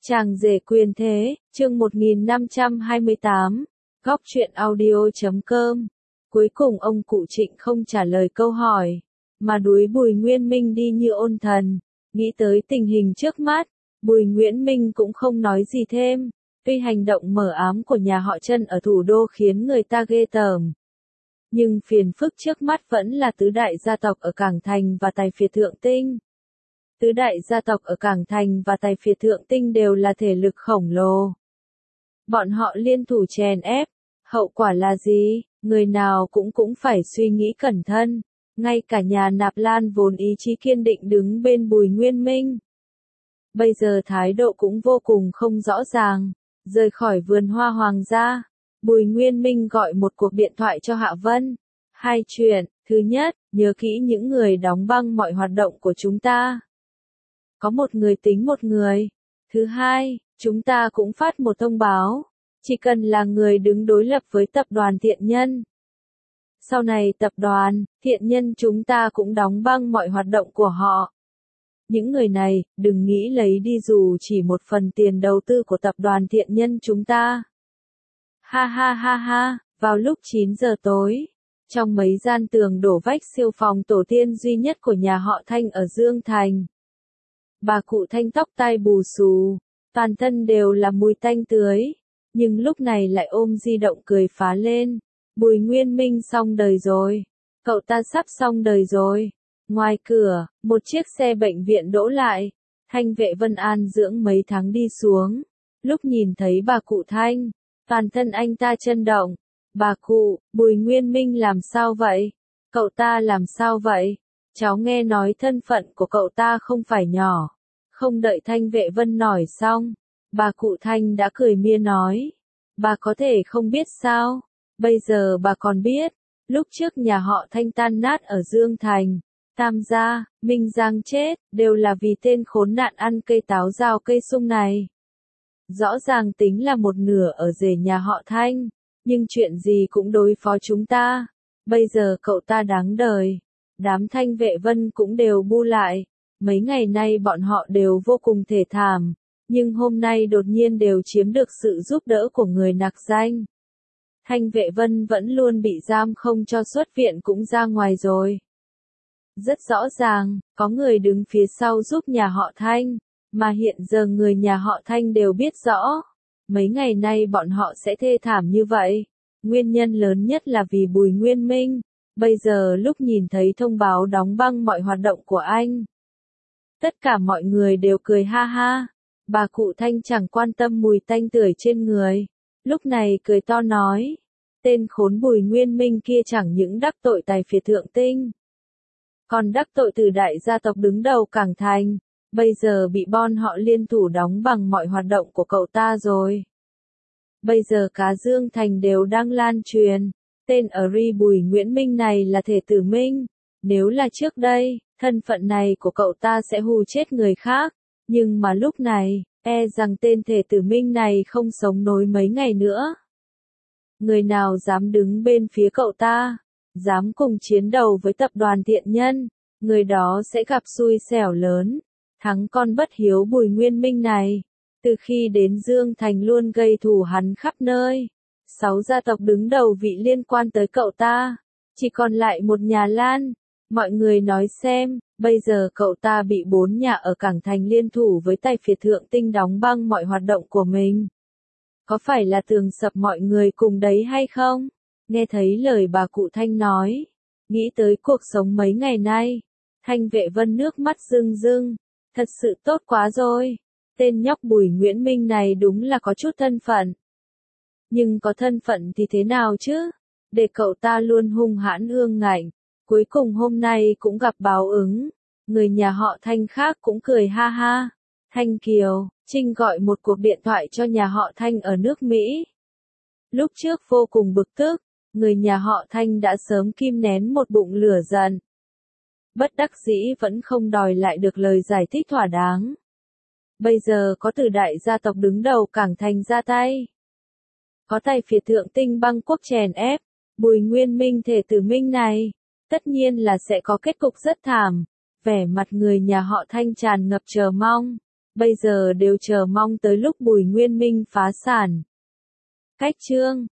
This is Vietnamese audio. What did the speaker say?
Chàng rể quyền thế, chương 1528, góc truyện audio.com. Cuối cùng ông cụ Trịnh không trả lời câu hỏi, mà đuổi Bùi Nguyên Minh đi như ôn thần. Nghĩ tới tình hình trước mắt, Bùi Nguyễn Minh cũng không nói gì thêm. Tuy hành động mờ ám của nhà họ Trân ở thủ đô khiến người ta ghê tởm, nhưng phiền phức trước mắt vẫn là tứ đại gia tộc ở Cảng Thành và Tài Phiệt Thượng Tinh. Tứ đại gia tộc ở Cảng Thành và Tài Phiệt Thượng Tinh đều là thể lực khổng lồ. Bọn họ liên thủ chèn ép, hậu quả là gì? Người nào cũng phải suy nghĩ cẩn thận. Ngay cả nhà Nạp Lan vốn ý chí kiên định đứng bên Bùi Nguyên Minh, bây giờ thái độ cũng vô cùng không rõ ràng. Rời khỏi vườn hoa hoàng gia, Bùi Nguyên Minh gọi một cuộc điện thoại cho Hạ Vân. Hai chuyện, thứ nhất, nhớ kỹ những người đóng băng mọi hoạt động của chúng ta. Có một người tính một người. Thứ hai, chúng ta cũng phát một thông báo. Chỉ cần là người đứng đối lập với tập đoàn Thiện Nhân. Sau này tập đoàn, Thiện Nhân chúng ta cũng đóng băng mọi hoạt động của họ. Những người này, đừng nghĩ lấy đi dù chỉ một phần tiền đầu tư của tập đoàn Thiện Nhân chúng ta. Ha ha ha ha, vào lúc 9 giờ tối, trong mấy gian tường đổ vách siêu phòng tổ tiên duy nhất của nhà họ Thanh ở Dương Thành. Bà cụ Thanh tóc tai bù xù, toàn thân đều là mùi tanh tưới, nhưng lúc này lại ôm di động cười phá lên. Bùi Nguyên Minh xong đời rồi, cậu ta sắp xong đời rồi. Ngoài cửa, một chiếc xe bệnh viện đỗ lại, Thanh vệ Vân An dưỡng mấy tháng đi xuống. Lúc nhìn thấy bà cụ Thanh, toàn thân anh ta chấn động. Bà cụ, Bùi Nguyên Minh làm sao vậy? Cậu ta làm sao vậy? Cháu nghe nói thân phận của cậu ta không phải nhỏ. Không đợi Thanh vệ Vân nói xong, bà cụ Thanh đã cười mia nói. Bà có thể không biết sao? Bây giờ bà còn biết, lúc trước nhà họ Thanh tan nát ở Dương Thành, Tam gia, Minh Giang chết, đều là vì tên khốn nạn ăn cây táo rào cây sung này. Rõ ràng tính là một nửa ở rể nhà họ Thanh, nhưng chuyện gì cũng đối phó chúng ta. Bây giờ cậu ta đáng đời. Đám Thanh vệ Vân cũng đều bu lại. Mấy ngày nay bọn họ đều vô cùng thê thảm, nhưng hôm nay đột nhiên đều chiếm được sự giúp đỡ của người nặc danh. Thanh vệ Vân vẫn luôn bị giam không cho xuất viện cũng ra ngoài rồi. Rất rõ ràng, có người đứng phía sau giúp nhà họ Thanh, mà hiện giờ người nhà họ Thanh đều biết rõ. Mấy ngày nay bọn họ sẽ thê thảm như vậy. Nguyên nhân lớn nhất là vì Bùi Nguyên Minh. Bây giờ lúc nhìn thấy thông báo đóng băng mọi hoạt động của anh, tất cả mọi người đều cười ha ha. Bà cụ Thanh chẳng quan tâm mùi tanh tưởi trên người. Lúc này cười to nói. Tên khốn Bùi Nguyên Minh kia chẳng những đắc tội Tài Phiệt Thượng Tinh, còn đắc tội từ đại gia tộc đứng đầu Cảng Thành. Bây giờ bị bọn họ liên thủ đóng bằng mọi hoạt động của cậu ta rồi. Bây giờ cả Dương Thành đều đang lan truyền. Tên Ri Bùi Nguyễn Minh này là thể tử Minh. Nếu là trước đây, thân phận này của cậu ta sẽ hù chết người khác. Nhưng mà lúc này, e rằng tên thể tử Minh này không sống nổi mấy ngày nữa. Người nào dám đứng bên phía cậu ta, dám cùng chiến đầu với tập đoàn Thiện Nhân, người đó sẽ gặp xui xẻo lớn. Thắng con bất hiếu Bùi Nguyên Minh này, từ khi đến Dương Thành luôn gây thù hắn khắp nơi. 6 gia tộc đứng đầu vị liên quan tới cậu ta, chỉ còn lại một nhà Lan. Mọi người nói xem, bây giờ cậu ta bị 4 nhà ở Cảng Thành liên thủ với Tài Phiệt Thượng Tinh đóng băng mọi hoạt động của mình. Có phải là tường sập mọi người cùng đấy hay không? Nghe thấy lời bà cụ Thanh nói, nghĩ tới cuộc sống mấy ngày nay, Thanh vệ Vân nước mắt rưng rưng. Thật sự tốt quá rồi. Tên nhóc Bùi Nguyễn Minh này đúng là có chút thân phận. Nhưng có thân phận thì thế nào chứ? Để cậu ta luôn hung hãn ương ngạnh. Cuối cùng hôm nay cũng gặp báo ứng. Người nhà họ Thanh khác cũng cười ha ha. Thanh Kiều, Trinh gọi một cuộc điện thoại cho nhà họ Thanh ở nước Mỹ. Lúc trước vô cùng bực tức, người nhà họ Thanh đã sớm kìm nén một bụng lửa giận. Bất đắc dĩ vẫn không đòi lại được lời giải thích thỏa đáng. Bây giờ có từ đại gia tộc đứng đầu Cảng Thành ra tay. Có Tài Phiệt Thượng Tinh băng quốc chèn ép, Bùi Nguyên Minh thể tử Minh này, tất nhiên là sẽ có kết cục rất thảm. Vẻ mặt người nhà họ Thanh tràn ngập chờ mong. bây giờ đều chờ mong tới lúc Bùi Nguyên Minh phá sản. Cách chương